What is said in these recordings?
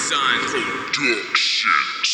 Sun Productions.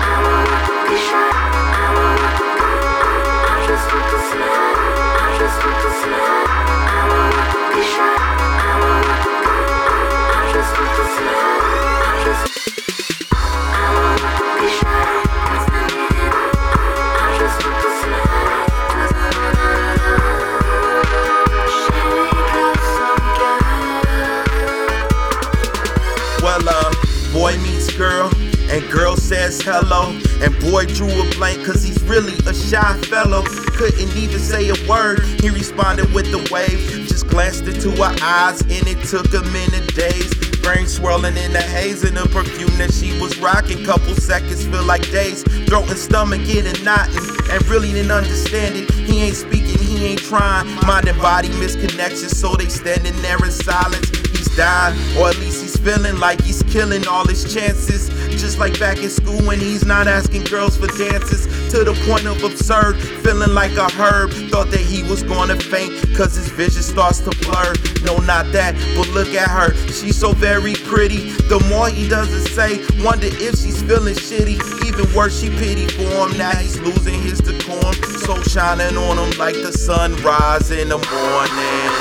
Boy meets girl, and girl says hello, and boy drew a blank cause he's really a shy fellow. Couldn't even say a word, he responded with the wave. Just glanced into her eyes and it took a minute days. Brain swirling in the haze and the perfume that she was rocking. Couple seconds feel like days, throat and stomach getting knotting. And really didn't understand it, he ain't speaking, he ain't trying. Mind and body misconnections, so they standing there in silence. He's dying, or at least he's feeling like he's killing all his chances. Just like back in school when he's not asking girls for dances. To the point of absurd, feeling like a herb. Thought that he was gonna faint, cause his vision starts to blur. No, not that, but look at her, she's so very pretty. The more he doesn't say, wonder if she's feeling shitty. Even worse, she pity for him, now he's losing his decorum. So shining on him like the sunrise in the morning.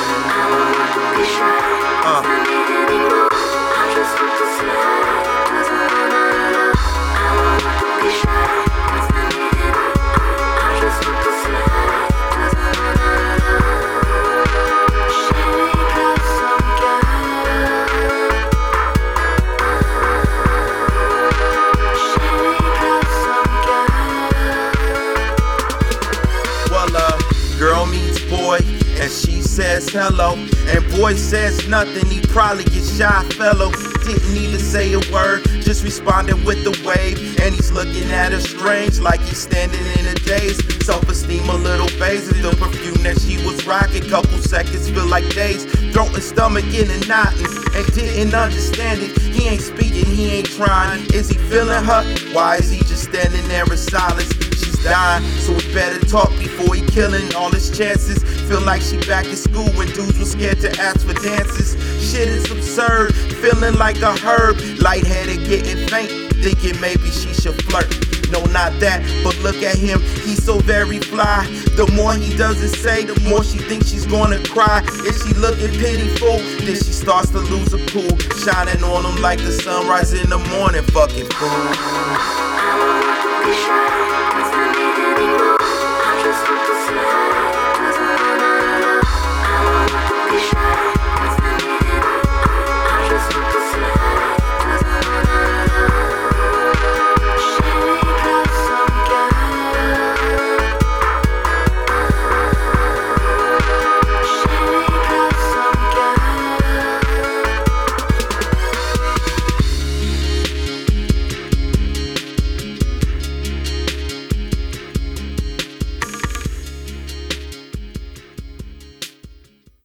Girl meets boy, and she says hello, and boy says nothing, he probably a shy fellow. Didn't even say a word, just responded with the wave. And he's looking at her strange, like he's standing in a daze. Self-esteem a little phases, the perfume that she was rocking. Couple seconds feel like days, throat and stomach in a knotting. And didn't understand it, he ain't speaking, he ain't trying. Is he feeling her? Why is he just standing there in silence? Dying, so we better talk before he killing all his chances. Feel like she back in school when dudes were scared to ask for dances. Shit is absurd, feeling like a herb. Lightheaded, getting faint, thinking maybe she should flirt. No, not that, but look at him, he's so very fly. The more he doesn't say, the more she thinks she's gonna cry. Is she looking pitiful? Then she starts to lose her cool, shining on him like the sunrise in the morning. Fucking fool.